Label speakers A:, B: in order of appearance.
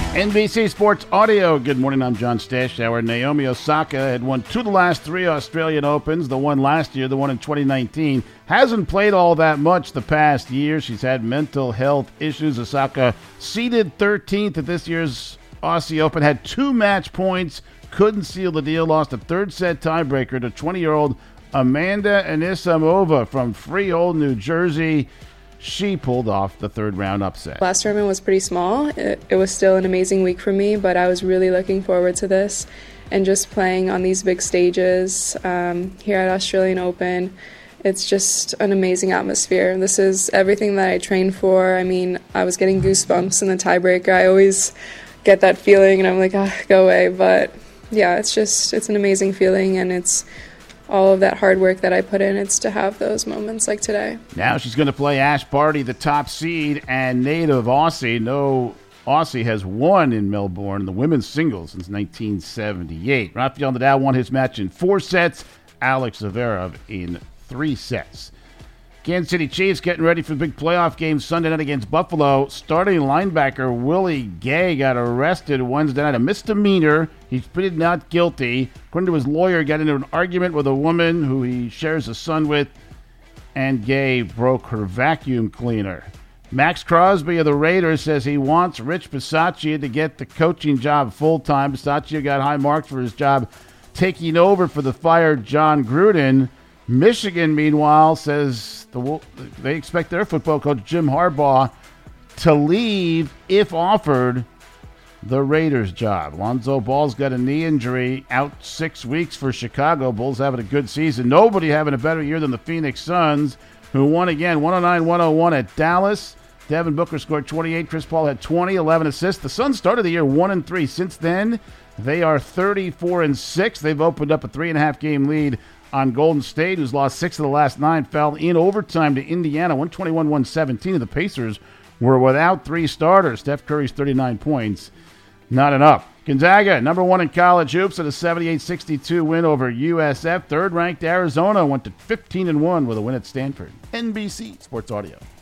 A: NBC Sports Audio. Good morning, I'm John Stashower. Naomi Osaka had won 2 of the last 3 Australian Opens. The one last year, the one in 2019. Hasn't played all that much the past year. She's had mental health issues. Osaka seeded 13th at this year's Aussie Open. Had 2 match points. Couldn't seal the deal. Lost a third set tiebreaker to 20-year-old Amanda Anisimova from Freehold, New Jersey. She pulled off the third round upset.
B: Last tournament was pretty small. It was still an amazing week for me, but I was really looking forward to this and just playing on these big stages here at Australian Open. It's just an amazing atmosphere. This is everything that I trained for. I mean, I was getting goosebumps in the tiebreaker. I always get that feeling and I'm like, go away. But yeah, it's an amazing feeling, and it's all of that hard work that I put in. It's to have those moments like today.
A: Now she's going to play Ash Barty, the top seed and native Aussie. No Aussie has won in Melbourne, the women's singles, since 1978. Rafael Nadal won his match in 4 sets. Alex Zverev in 3 sets. Kansas City Chiefs getting ready for the big playoff game Sunday night against Buffalo. Starting linebacker Willie Gay got arrested Wednesday night. A misdemeanor. He's pleaded not guilty. According to his lawyer, got into an argument with a woman who he shares a son with, and Gay broke her vacuum cleaner. Max Crosby of the Raiders says he wants Rich Bisaccia to get the coaching job full-time. Bisaccia got high marks for his job taking over for the fired John Gruden. Michigan, meanwhile, says they expect their football coach, Jim Harbaugh, to leave if offered the Raiders job. Lonzo Ball's got a knee injury, out 6 weeks for Chicago. Bulls having a good season. Nobody having a better year than the Phoenix Suns, who won again 109-101 at Dallas. Devin Booker scored 28. Chris Paul had 20, 11 assists. The Suns started the year 1-3. Since then, they are 34-6. They've opened up a 3.5-game lead on Golden State, who's lost 6 of the last 9, fell in overtime to Indiana, 121-117. And the Pacers were without 3 starters. Steph Curry's 39 points, not enough. Gonzaga, number 1 in college hoops, at a 78-62 win over USF. Third-ranked Arizona went to 15-1 with a win at Stanford. NBC Sports Audio.